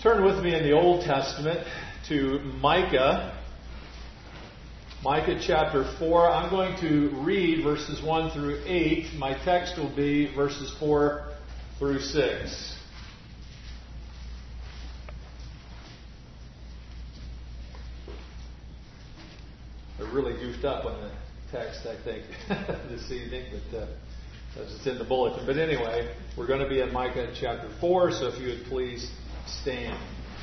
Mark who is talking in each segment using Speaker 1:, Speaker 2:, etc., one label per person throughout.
Speaker 1: Turn with me in the Old Testament to Micah. Micah chapter 4. I'm going to read verses 1 through 8. My text will be verses 4 through 6. I really goofed up on the text, I think, this evening, but as it's in the bulletin. But anyway, we're going to be in Micah chapter 4, so if you would please stand.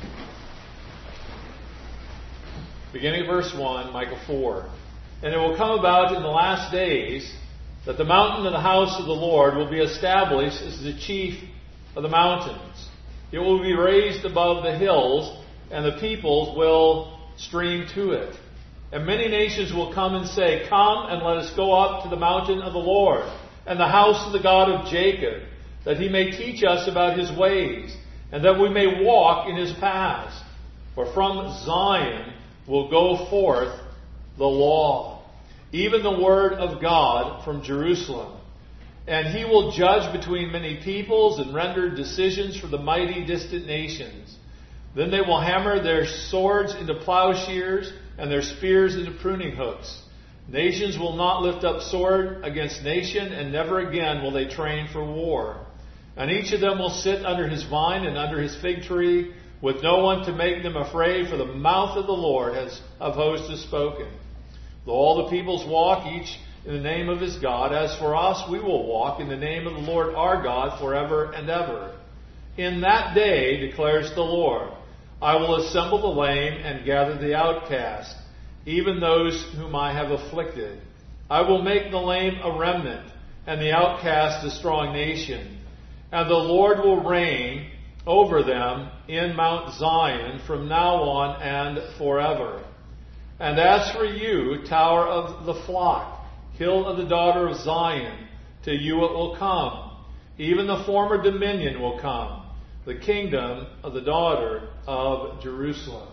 Speaker 1: Beginning of verse 1, Micah 4. And it will come about in the last days that the mountain of the house of the Lord will be established as the chief of the mountains. It will be raised above the hills, and the peoples will stream to it. And many nations will come and say, Come and let us go up to the mountain of the Lord, and the house of the God of Jacob, that he may teach us about his ways, and that we may walk in his paths. For from Zion will go forth the law, even the word of God from Jerusalem. And he will judge between many peoples and render decisions for the mighty distant nations. Then they will hammer their swords into plowshares and their spears into pruning hooks. Nations will not lift up sword against nation, and never again will they train for war. And each of them will sit under his vine and under his fig tree, with no one to make them afraid, for the mouth of the Lord of hosts has spoken. Though all the peoples walk, each in the name of his God, as for us, we will walk in the name of the Lord our God forever and ever. In that day, declares the Lord, I will assemble the lame and gather the outcast, even those whom I have afflicted. I will make the lame a remnant, and the outcast a strong nation. And the Lord will reign over them in Mount Zion from now on and forever. And as for you, tower of the flock, hill of the daughter of Zion, to you it will come. Even the former dominion will come, the kingdom of the daughter of Jerusalem.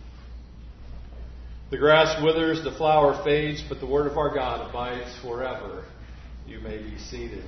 Speaker 1: The grass withers, the flower fades, but the word of our God abides forever. You may be seated.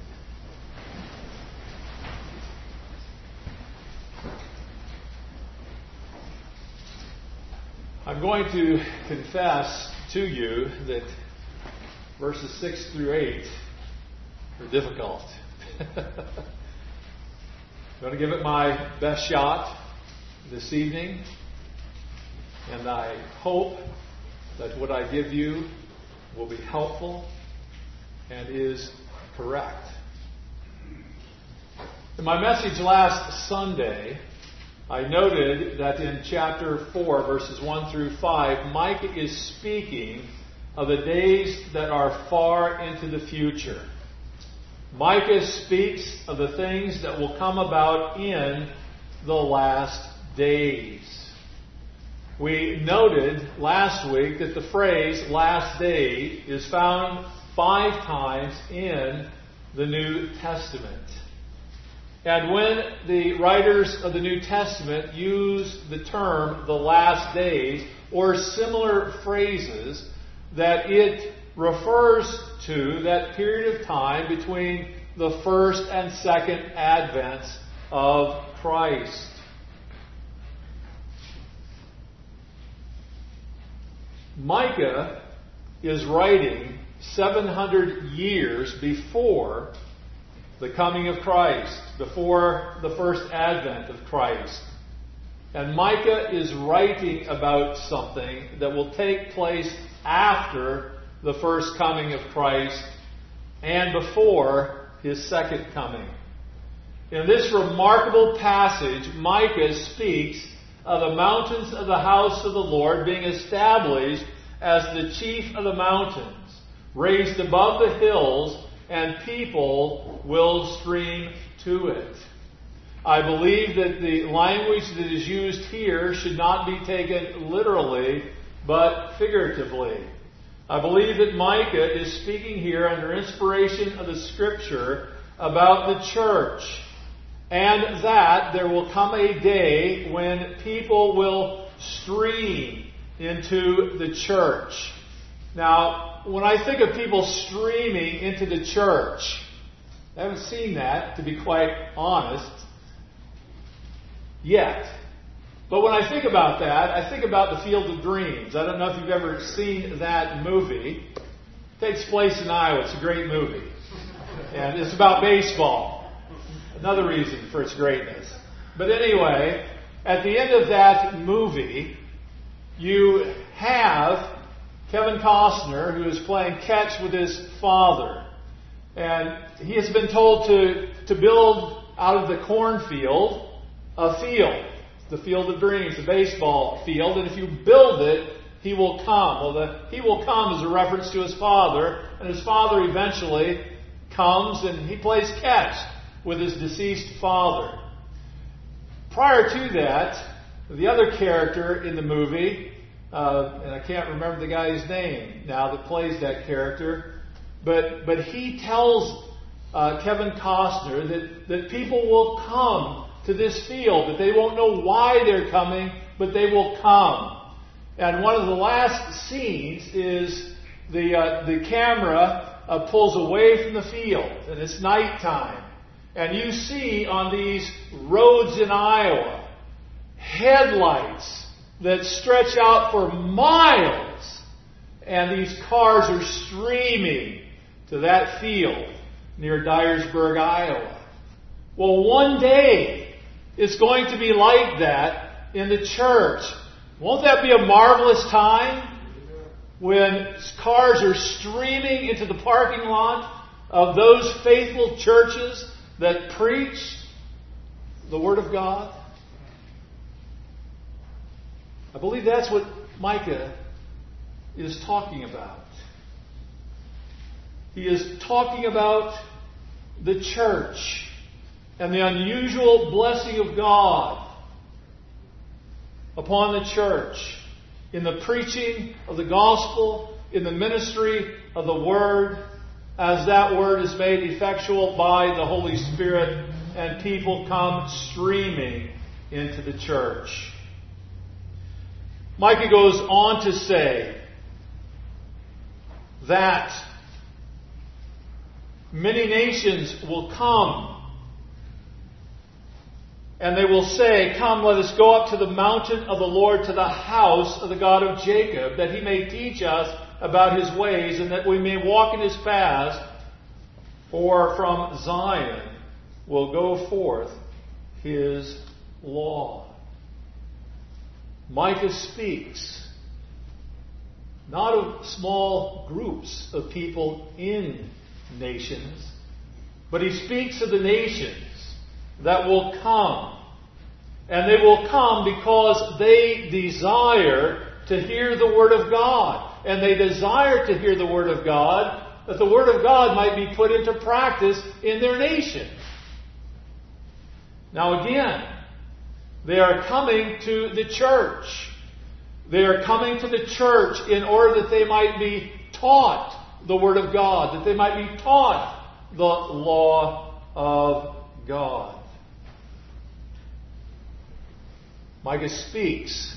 Speaker 1: I'm going to confess to you that verses 6 through 8 are difficult. I'm going to give it my best shot this evening, and I hope that what I give you will be helpful and is correct. In my message last Sunday, I noted that in chapter 4, verses 1 through 5, Micah is speaking of the days that are far into the future. Micah speaks of the things that will come about in the last days. We noted last week that the phrase last day is found 5 times in the New Testament. And when the writers of the New Testament use the term the last days or similar phrases, that it refers to that period of time between the first and second advents of Christ. Micah is writing 700 years before the coming of Christ, before the first advent of Christ. And Micah is writing about something that will take place after the first coming of Christ and before his second coming. In this remarkable passage, Micah speaks of the mountains of the house of the Lord being established as the chief of the mountains, raised above the hills, and people will stream to it. I believe that the language that is used here should not be taken literally, but figuratively. I believe that Micah is speaking here under inspiration of the Scripture about the church, and that there will come a day when people will stream into the church. Now, when I think of people streaming into the church, I haven't seen that, to be quite honest, yet. But when I think about that, I think about The Field of Dreams. I don't know if you've ever seen that movie. It takes place in Iowa. It's a great movie. And it's about baseball. Another reason for its greatness. But anyway, at the end of that movie, you have Kevin Costner, who is playing catch with his father. And he has been told to build out of the cornfield a field. The Field of Dreams, the baseball field. And if you build it, he will come. Well, the he will come is a reference to his father. And his father eventually comes and he plays catch with his deceased father. Prior to that, the other character in the movie, and I can't remember the guy's name now that plays that character, but he tells Kevin Costner that people will come to this field, that they won't know why they're coming, but they will come. And one of the last scenes is the camera pulls away from the field, and it's nighttime. And you see on these roads in Iowa headlights that stretch out for miles, and these cars are streaming to that field near Dyersburg, Iowa. Well, one day it's going to be like that in the church. Won't that be a marvelous time when cars are streaming into the parking lot of those faithful churches that preach the Word of God? I believe that's what Micah is talking about. He is talking about the church and the unusual blessing of God upon the church in the preaching of the gospel, in the ministry of the Word, as that Word is made effectual by the Holy Spirit and people come streaming into the church. Micah goes on to say that many nations will come and they will say, "Come, let us go up to the mountain of the Lord, to the house of the God of Jacob, that He may teach us about His ways, and that we may walk in His paths. For from Zion will go forth His law." Micah speaks not of small groups of people in nations, but he speaks of the nations that will come. And they will come because they desire to hear the Word of God. And they desire to hear the Word of God, that the Word of God might be put into practice in their nation. Now again, they are coming to the church. They are coming to the church in order that they might be taught the Word of God, that they might be taught the law of God. Micah speaks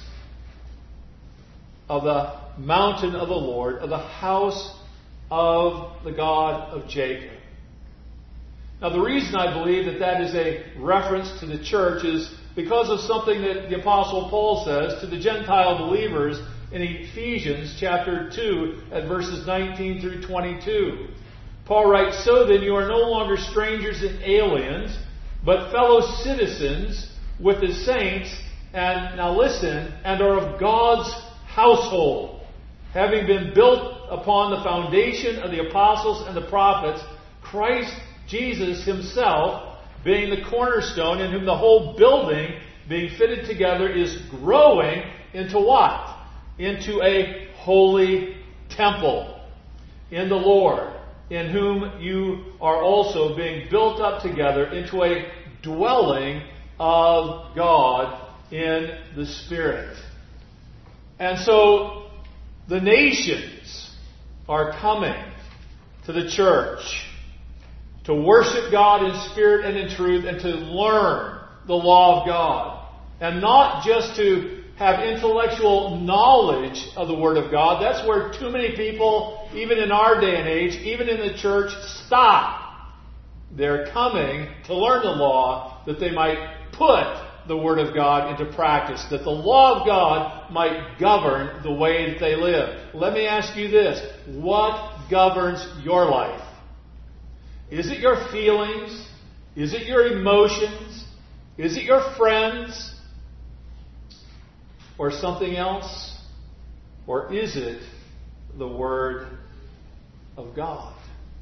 Speaker 1: of the mountain of the Lord, of the house of the God of Jacob. Now, the reason I believe that that is a reference to the church is because of something that the Apostle Paul says to the Gentile believers in Ephesians chapter 2 at verses 19 through 22. Paul writes, "So then you are no longer strangers and aliens, but fellow citizens with the saints, and now listen, and are of God's household, having been built upon the foundation of the apostles and the prophets, Christ Jesus Himself being the cornerstone, in whom the whole building, being fitted together, is growing into what? Into a holy temple in the Lord, in whom you are also being built up together into a dwelling of God in the Spirit." And so the nations are coming to the church to worship God in spirit and in truth, and to learn the law of God. And not just to have intellectual knowledge of the Word of God. That's where too many people, even in our day and age, even in the church, stop. They're coming to learn the law that they might put the Word of God into practice, that the law of God might govern the way that they live. Let me ask you this. What governs your life? Is it your feelings? Is it your emotions? Is it your friends? Or something else? Or is it the Word of God?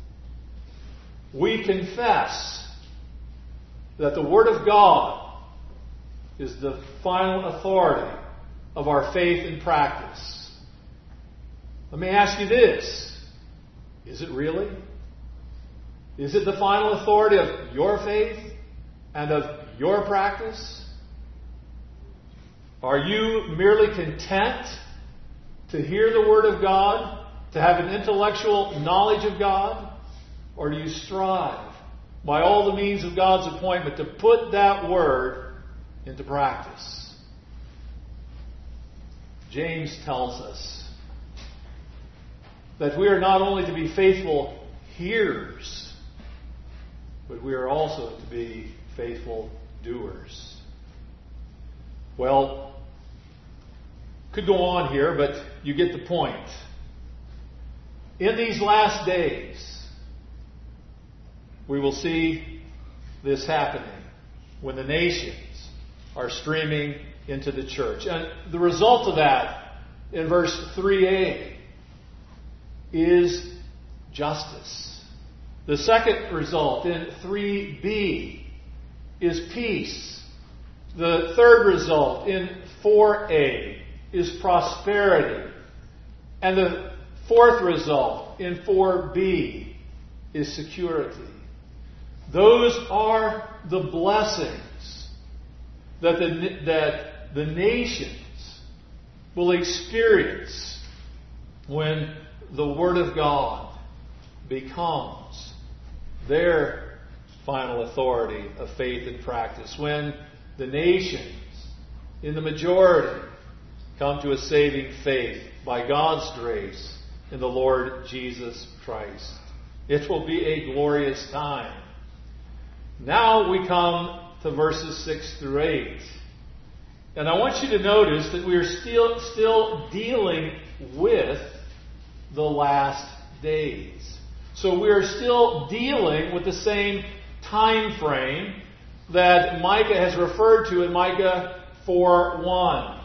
Speaker 1: We confess that the Word of God is the final authority of our faith and practice. Let me ask you this. Is it really? Is it the final authority of your faith and of your practice? Are you merely content to hear the Word of God, to have an intellectual knowledge of God? Or do you strive, by all the means of God's appointment, to put that Word into practice? James tells us that we are not only to be faithful hearers, but we are also to be faithful doers. Well, could go on here, but you get the point. In these last days, we will see this happening when the nations are streaming into the church. And the result of that, in verse 3a, is justice. The second result, in 3b, is peace. The third result, in 4a, is prosperity. And the fourth result, in 4b, is security. Those are the blessings that the nations will experience when the Word of God becomes their final authority of faith and practice. When the nations, in the majority, come to a saving faith by God's grace in the Lord Jesus Christ. It will be a glorious time. Now we come to verses 6 through 8. And I want you to notice that we are still dealing with the last days. So we are still dealing with the same time frame that Micah has referred to in Micah 4:1.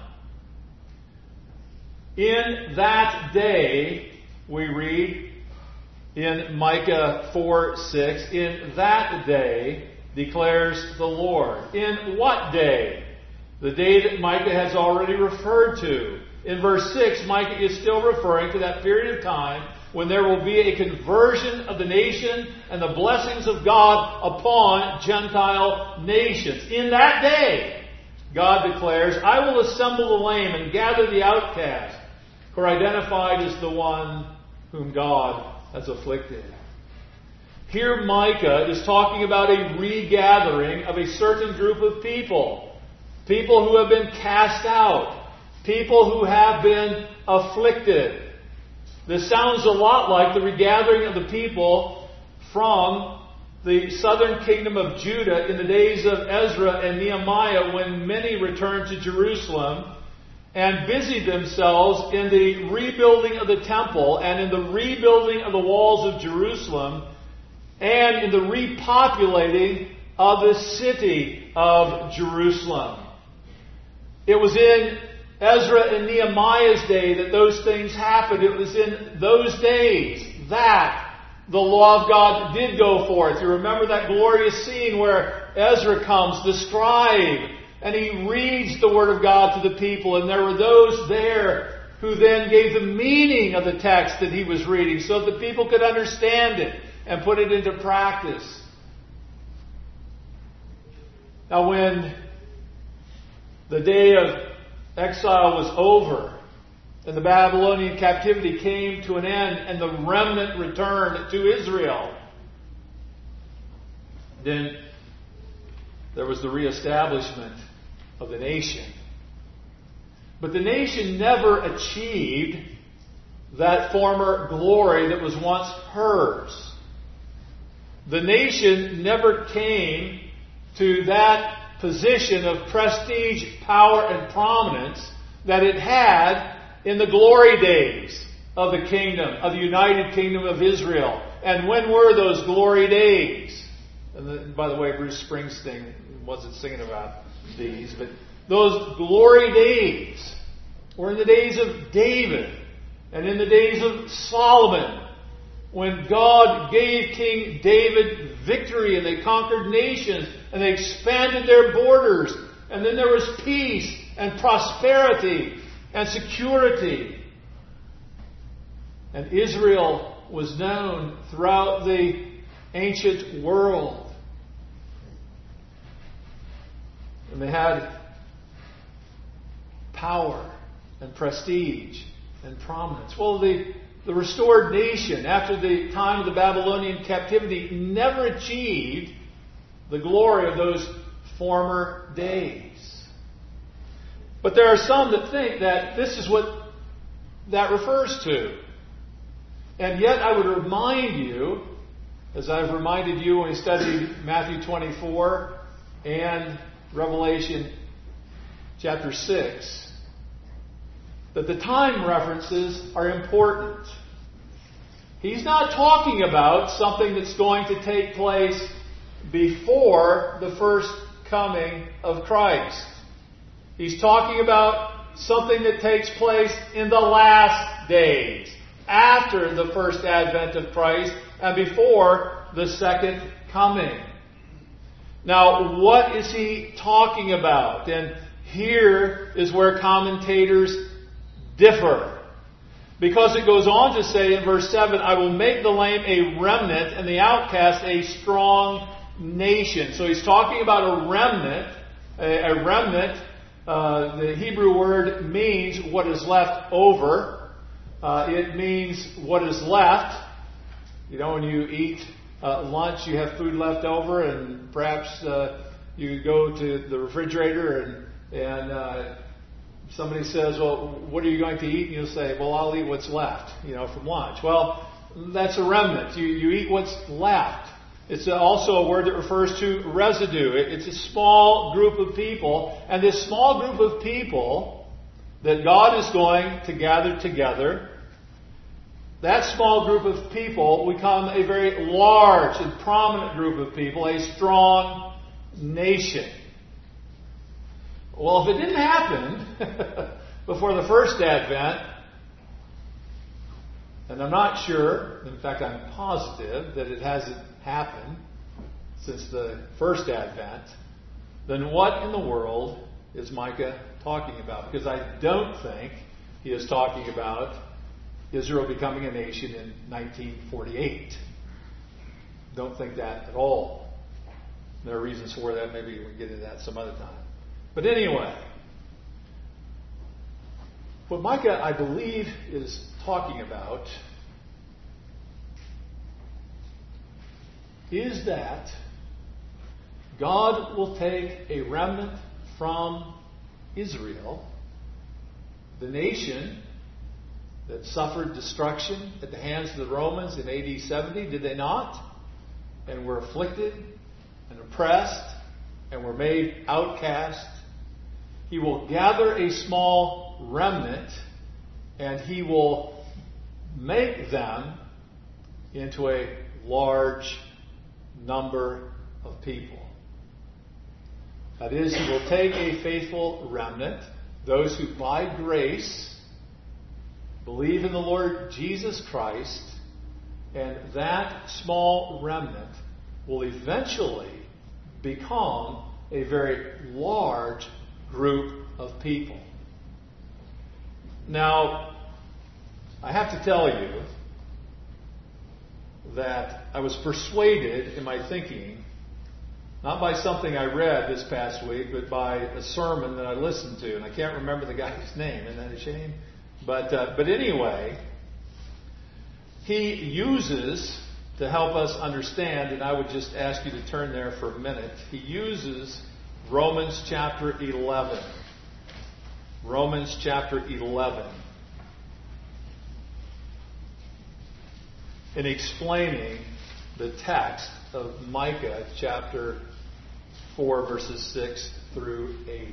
Speaker 1: In that day, we read in Micah 4:6, in that day declares the Lord. In what day? The day that Micah has already referred to. In verse 6, Micah is still referring to that period of time when there will be a conversion of the nation and the blessings of God upon Gentile nations. In that day, God declares, I will assemble the lame and gather the outcast, who are identified as the one whom God has afflicted. Here Micah is talking about a regathering of a certain group of people. People who have been cast out. People who have been afflicted. This sounds a lot like the regathering of the people from the southern kingdom of Judah in the days of Ezra and Nehemiah, when many returned to Jerusalem and busied themselves in the rebuilding of the temple and in the rebuilding of the walls of Jerusalem and in the repopulating of the city of Jerusalem. It was in Ezra and Nehemiah's day that those things happened. It was in those days that the law of God did go forth. You remember that glorious scene where Ezra comes, the scribe, and he reads the Word of God to the people. And there were those there who then gave the meaning of the text that he was reading so that the people could understand it and put it into practice. Now when the day of exile was over and the Babylonian captivity came to an end and the remnant returned to Israel, then there was the reestablishment of the nation. But the nation never achieved that former glory that was once hers. The nation never came to that position of prestige, power, and prominence that it had in the glory days of the kingdom, of the United Kingdom of Israel. And when were those glory days? And by the way, Bruce Springsteen wasn't singing about these, but those glory days were in the days of David and in the days of Solomon, when God gave King David victory and they conquered nations and they expanded their borders. And then there was peace and prosperity and security. And Israel was known throughout the ancient world. And they had power and prestige and prominence. Well, the restored nation, after the time of the Babylonian captivity, never achieved the glory of those former days. But there are some that think that this is what that refers to. And yet I would remind you, as I've reminded you when we studied Matthew 24 and Revelation chapter 6, that the time references are important. He's not talking about something that's going to take place before the first coming of Christ. He's talking about something that takes place in the last days, after the first advent of Christ and before the second coming. Now, what is he talking about? And here is where commentators differ. Because it goes on to say in verse 7, I will make the lame a remnant and the outcast a strong nation. So he's talking about a remnant. A remnant, the Hebrew word means what is left over. It means what is left. You know, when you eat lunch, you have food left over, and perhaps you go to the refrigerator and somebody says, well, what are you going to eat? And you'll say, well, I'll eat what's left, from lunch. Well, that's a remnant. You eat what's left. It's also a word that refers to residue. It's a small group of people. And this small group of people that God is going to gather together, that small group of people become a very large and prominent group of people, a strong nation. Well, if it didn't happen before the first advent, and I'm not sure, in fact I'm positive that it hasn't happened since the first advent, then what in the world is Micah talking about? Because I don't think he is talking about Israel becoming a nation in 1948. Don't think that at all. There are reasons for that. Maybe we can get into that some other time. But anyway, what Micah, I believe, is talking about is that God will take a remnant from Israel, the nation that suffered destruction at the hands of the Romans in AD 70, did they not? And were afflicted and oppressed and were made outcast. He will gather a small remnant and he will make them into a large number of people. That is, he will take a faithful remnant, those who by grace believe in the Lord Jesus Christ, and that small remnant will eventually become a very large group of people. Now, I have to tell you that I was persuaded in my thinking, not by something I read this past week, but by a sermon that I listened to, and I can't remember the guy's name. Isn't that a shame? But anyway, he uses, to help us understand, and I would just ask you to turn there for a minute, he uses Romans chapter 11. Romans chapter 11. In explaining the text of Micah chapter 4, verses 6 through 8.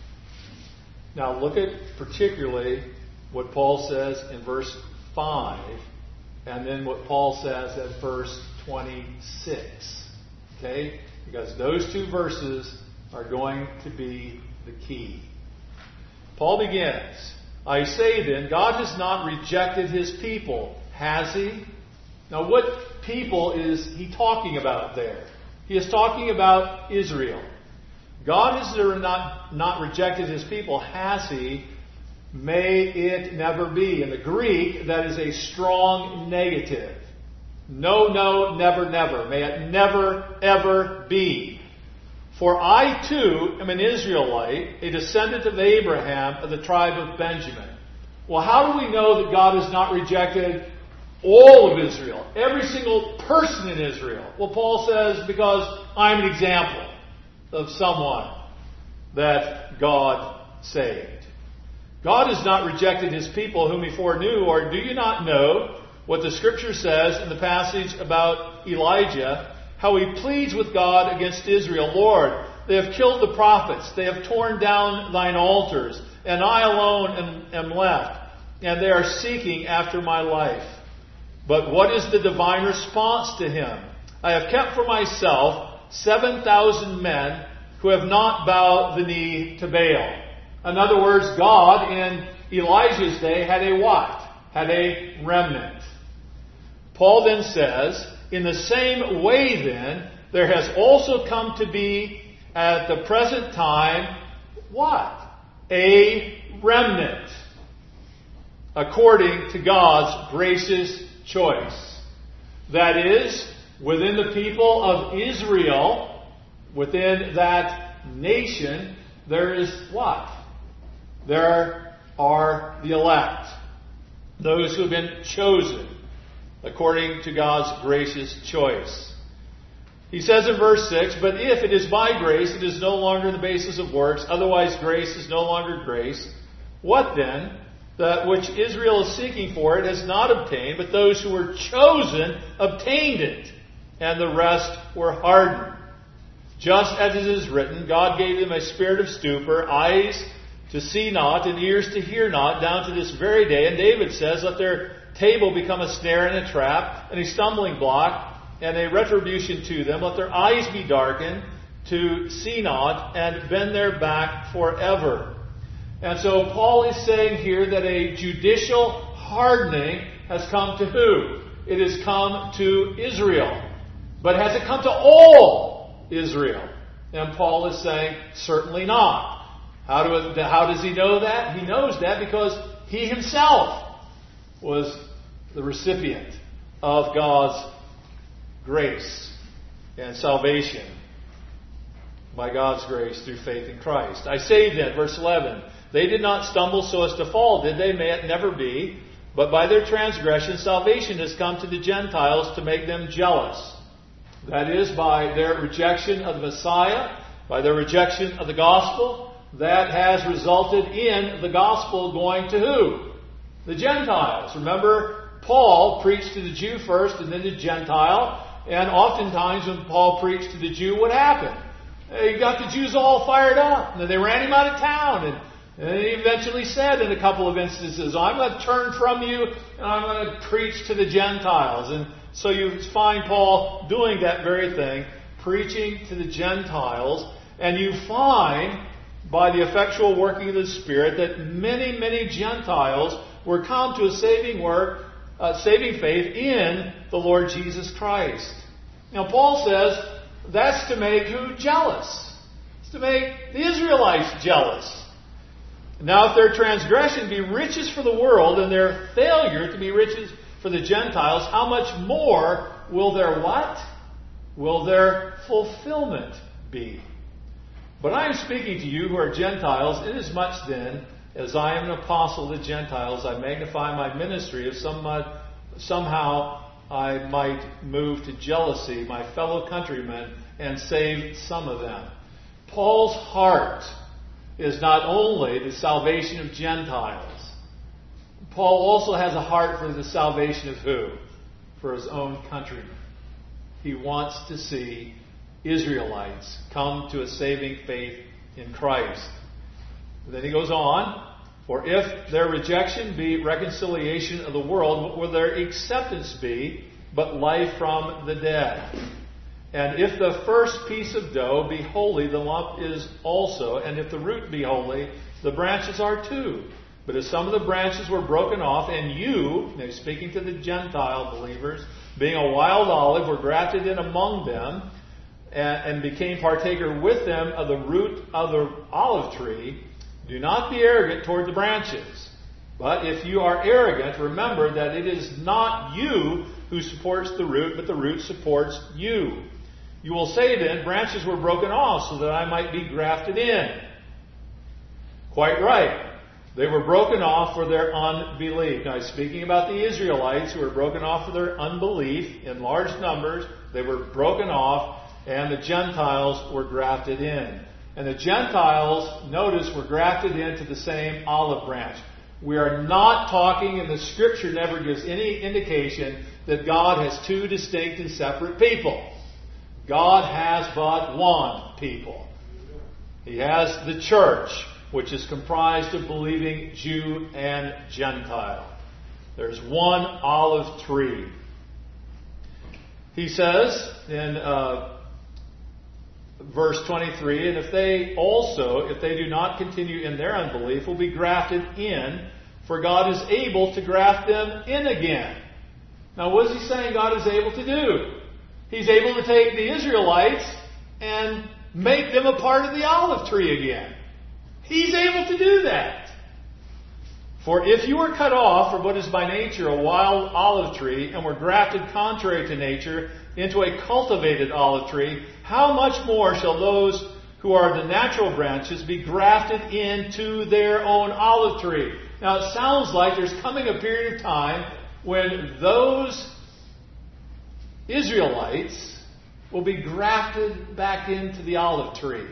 Speaker 1: Now look at particularly what Paul says in verse 5, and then what Paul says at verse 26. Okay? Because those two verses are going to be the key. Paul begins, I say then, God has not rejected his people, has he? Now what people is he talking about there? He is talking about Israel. God has not rejected his people, has he? May it never be. In the Greek, that is a strong negative. No, no, never, never. May it never, ever be. For I too am an Israelite, a descendant of Abraham of the tribe of Benjamin. Well, how do we know that God has not rejected all of Israel? Every single person in Israel. Well, Paul says, because I'm an example of someone that God saved. God has not rejected his people whom he foreknew, or do you not know what the Scripture says in the passage about Elijah, how he pleads with God against Israel? Lord, they have killed the prophets, they have torn down thine altars, and I alone am left, and they are seeking after my life. But what is the divine response to him? I have kept for myself 7,000 men who have not bowed the knee to Baal. In other words, God in Elijah's day had a what? Had a remnant. Paul then says, in the same way then, there has also come to be at the present time, what? A remnant. According to God's gracious choice. That is, within the people of Israel, within that nation, there is what? There are the elect. Those who have been chosen according to God's gracious choice. He says in verse 6, but if it is by grace, it is no longer the basis of works. Otherwise, grace is no longer grace. What then? That which Israel is seeking for it has not obtained, but those who were chosen obtained it, and the rest were hardened. Just as it is written, God gave them a spirit of stupor, eyes to see not, and ears to hear not, down to this very day. And David says, let their table become a snare and a trap, and a stumbling block, and a retribution to them. Let their eyes be darkened to see not, and bend their back forever. And so Paul is saying here that a judicial hardening has come to who? It has come to Israel. But has it come to all Israel? And Paul is saying, certainly not. How does he know that? He knows that because he himself was the recipient of God's grace and salvation by God's grace through faith in Christ. I say then, verse 11, they did not stumble so as to fall, did they? May it never be. But by their transgression, salvation has come to the Gentiles to make them jealous. That is, by their rejection of the Messiah, by their rejection of the gospel, that has resulted in the gospel going to who? The Gentiles. Remember, Paul preached to the Jew first and then the Gentile. And oftentimes when Paul preached to the Jew, what happened? He got the Jews all fired up. And then they ran him out of town. And he eventually said in a couple of instances, I'm going to turn from you and I'm going to preach to the Gentiles. And so you find Paul doing that very thing, preaching to the Gentiles. And you find, by the effectual working of the Spirit, that many, many Gentiles were come to a saving faith in the Lord Jesus Christ. Now Paul says that's to make who jealous? It's to make the Israelites jealous. Now if their transgression be riches for the world and their failure to be riches for the Gentiles, how much more will their what? Will their fulfillment be? But I am speaking to you who are Gentiles, inasmuch then as I am an apostle of the Gentiles, I magnify my ministry if somehow I might move to jealousy my fellow countrymen and save some of them. Paul's heart is not only the salvation of Gentiles. Paul also has a heart for the salvation of who? For his own countrymen. He wants to see Israelites come to a saving faith in Christ. And then he goes on, for if their rejection be reconciliation of the world, what will their acceptance be but life from the dead? And if the first piece of dough be holy, the lump is also. And if the root be holy, the branches are too. But if some of the branches were broken off, and you, now speaking to the Gentile believers, being a wild olive, were grafted in among them, and became partaker with them of the root of the olive tree, do not be arrogant toward the branches. But if you are arrogant, remember that it is not you who supports the root, but the root supports you. You will say then, branches were broken off so that I might be grafted in. Quite right. They were broken off for their unbelief. Now, speaking about the Israelites who were broken off for their unbelief in large numbers, they were broken off, and the Gentiles were grafted in. And the Gentiles, notice, were grafted into the same olive branch. We are not talking, and the Scripture never gives any indication that God has two distinct and separate people. God has but one people. He has the church, which is comprised of believing Jew and Gentile. There's one olive tree. He says in verse 23, and if they do not continue in their unbelief, will be grafted in, for God is able to graft them in again. Now, what is he saying God is able to do? He's able to take the Israelites and make them a part of the olive tree again. He's able to do that. For if you were cut off from what is by nature a wild olive tree, and were grafted contrary to nature into a cultivated olive tree, how much more shall those who are the natural branches be grafted into their own olive tree? Now, it sounds like there's coming a period of time when those Israelites will be grafted back into the olive tree.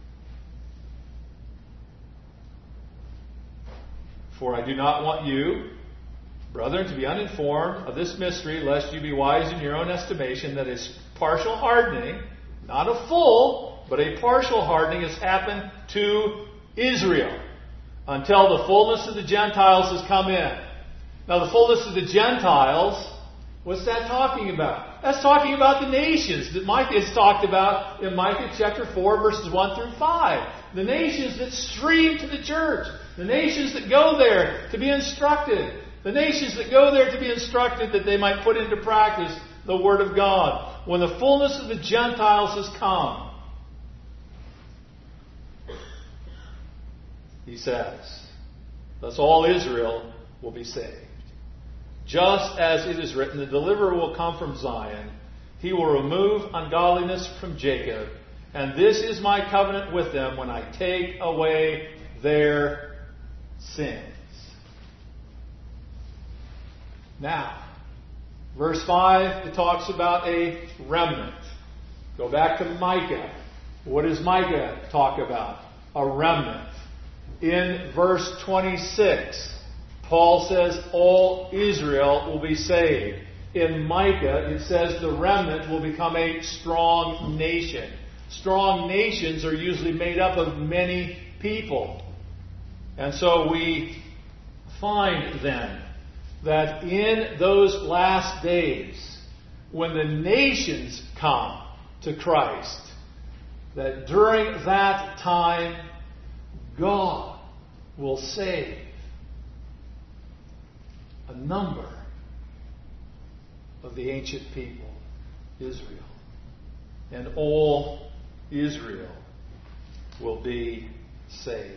Speaker 1: For I do not want you, brethren, to be uninformed of this mystery, lest you be wise in your own estimation, that is partial hardening, not a full, but a partial hardening has happened to Israel, until the fullness of the Gentiles has come in. Now, the fullness of the Gentiles, what's that talking about? That's talking about the nations that Micah has talked about in Micah chapter 4, verses 1 through 5. The nations that stream to the church. The nations that go there to be instructed. The nations that go there to be instructed that they might put into practice the Word of God. When the fullness of the Gentiles has come, he says, thus all Israel will be saved. Just as it is written, the deliverer will come from Zion. He will remove ungodliness from Jacob. And this is my covenant with them when I take away their sins. Now, verse 5, it talks about a remnant. Go back to Micah. What does Micah talk about? A remnant. In verse 26, Paul says all Israel will be saved. In Micah, it says the remnant will become a strong nation. Strong nations are usually made up of many people. And so we find then that in those last days, when the nations come to Christ, that during that time, God will save a number of the ancient people, Israel. And all Israel will be saved.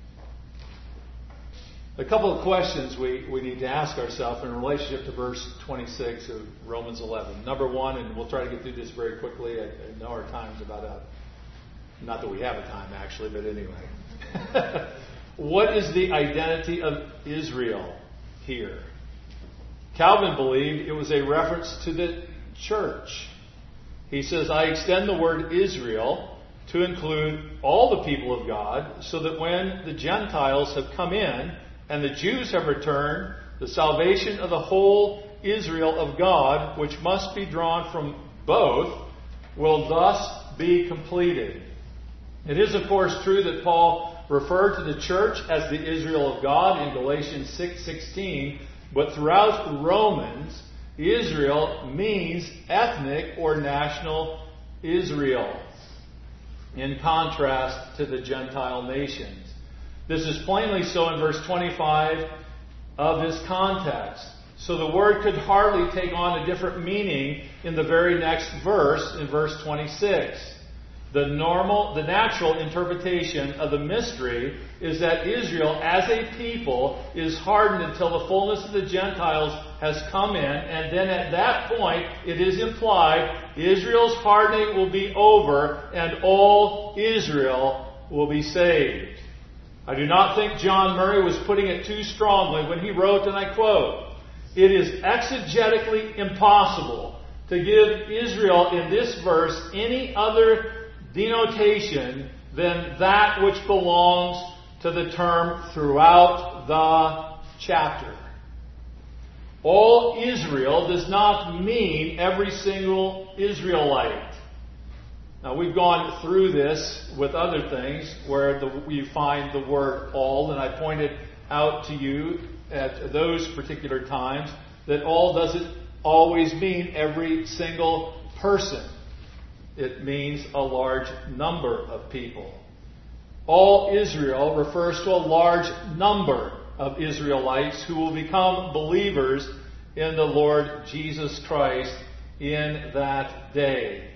Speaker 1: A couple of questions we need to ask ourselves in relationship to verse 26 of Romans 11. Number one, and we'll try to get through this very quickly. I know our time's about up. Not that we have a time, actually, but anyway. What is the identity of Israel here? Calvin believed it was a reference to the church. He says, I extend the word Israel to include all the people of God, so that when the Gentiles have come in and the Jews have returned, the salvation of the whole Israel of God, which must be drawn from both, will thus be completed. It is, of course, true that Paul referred to the church as the Israel of God in Galatians 6:16, but throughout Romans, Israel means ethnic or national Israel, in contrast to the Gentile nations. This is plainly so in verse 25 of this context. So the word could hardly take on a different meaning in the very next verse, in verse 26. The natural interpretation of the mystery is that Israel as a people is hardened until the fullness of the Gentiles has come in, and then at that point it is implied Israel's hardening will be over and all Israel will be saved. I do not think John Murray was putting it too strongly when he wrote, and I quote, "It is exegetically impossible to give Israel in this verse any other denotation than that which belongs to the term throughout the chapter." All Israel does not mean every single Israelite. Now, we've gone through this with other things where we find the word all, and I pointed out to you at those particular times that all doesn't always mean every single person. It means a large number of people. All Israel refers to a large number of Israelites who will become believers in the Lord Jesus Christ in that day.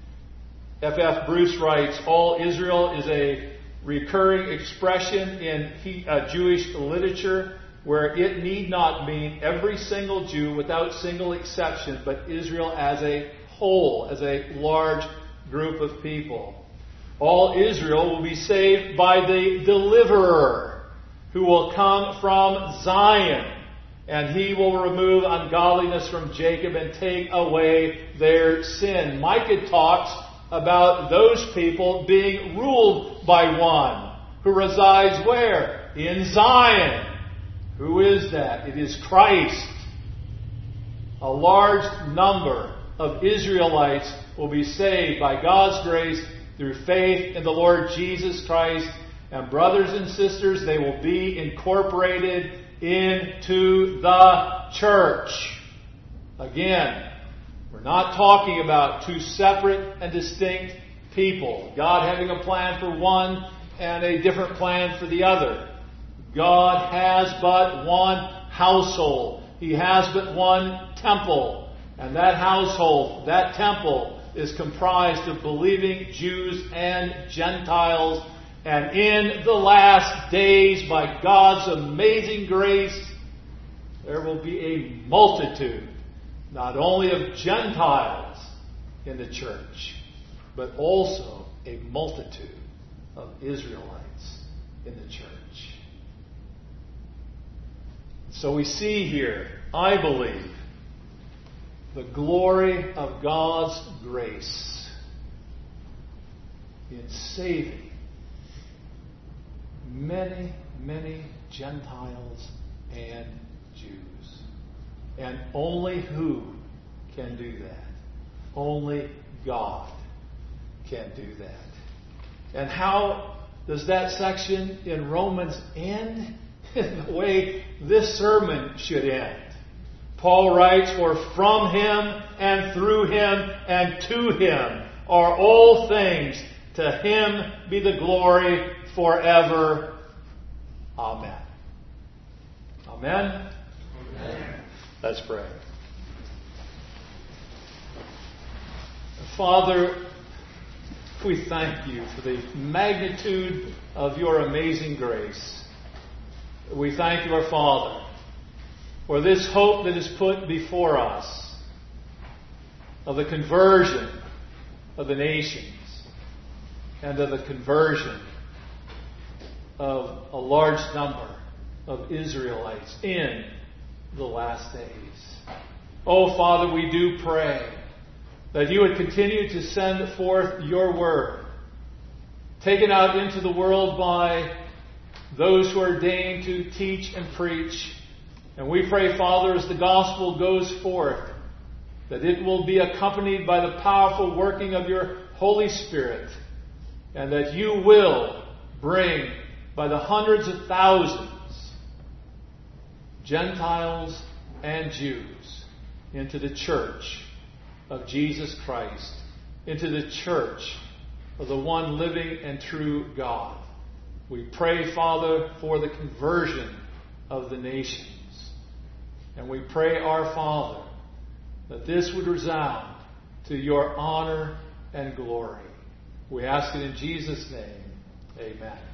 Speaker 1: F.F. Bruce writes, "All Israel is a recurring expression in Jewish literature where it need not mean every single Jew without single exception, but Israel as a whole, as a large group of people. All Israel will be saved by the deliverer who will come from Zion, and he will remove ungodliness from Jacob and take away their sin." Micah talks about those people being ruled by one who resides where? In Zion. Who is that? It is Christ. A large number of Israelites will be saved by God's grace through faith in the Lord Jesus Christ. And brothers and sisters, they will be incorporated into the church. Again, we're not talking about two separate and distinct people. God having a plan for one and a different plan for the other. God has but one household. He has but one temple. And that household, that temple, is comprised of believing Jews and Gentiles. And in the last days, by God's amazing grace, there will be a multitude, not only of Gentiles in the church, but also a multitude of Israelites in the church. So we see here, I believe, the glory of God's grace in saving many, many Gentiles and Jews. And only who can do that? Only God can do that. And how does that section in Romans end? In the way this sermon should end. Paul writes, "For from Him and through Him and to Him are all things. To Him be the glory forever. Amen." Amen? Amen. Let's pray. Father, we thank You for the magnitude of Your amazing grace. We thank You, our Father, for this hope that is put before us of the conversion of the nations and of the conversion of a large number of Israelites in the last days. Oh, Father, we do pray that You would continue to send forth Your word, taken out into the world by those who are ordained to teach and preach. And we pray, Father, as the gospel goes forth, that it will be accompanied by the powerful working of Your Holy Spirit, and that you will bring by the hundreds of thousands Gentiles and Jews into the church of Jesus Christ, into the church of the one living and true God. We pray, Father, for the conversion of the nations. And we pray, our Father, that this would resound to your honor and glory. We ask it in Jesus' name. Amen.